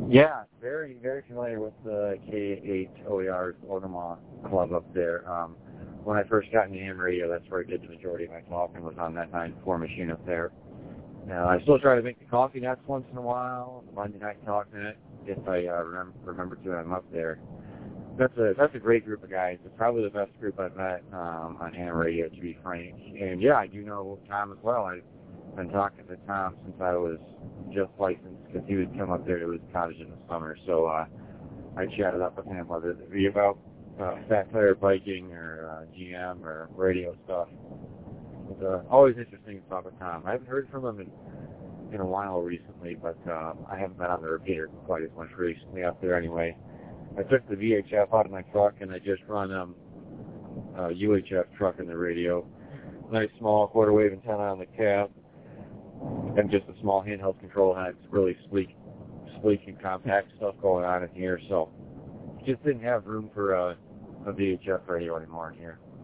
Yeah, very, very familiar with the K8 OER's Omaha club up there. When I first got into ham radio, that's where I did the majority of my talking, was on that 9-4 machine up there. Now, I still try to make the coffee nuts once in a while, Monday Night Talk Net, if I remember to when I'm up there. That's a great group of guys. It's probably the best group I've met on ham radio, to be frank. And yeah, I do know Tom as well. I've been talking to Tom since I was just licensed, because he would come up there to his cottage in the summer. So I chatted up with him, whether it be about Fat Tire biking or GM or radio stuff. It's always interesting to talk with Tom. I haven't heard from him in a while recently, but I haven't been on the repeater quite as much recently up there anyway. I took the VHF out of my truck, and I just run a UHF truck in the radio. Nice small quarter-wave antenna on the cab, and just a small handheld control. Had really sleek and compact stuff going on in here, so just didn't have room for a VHF radio anymore in here.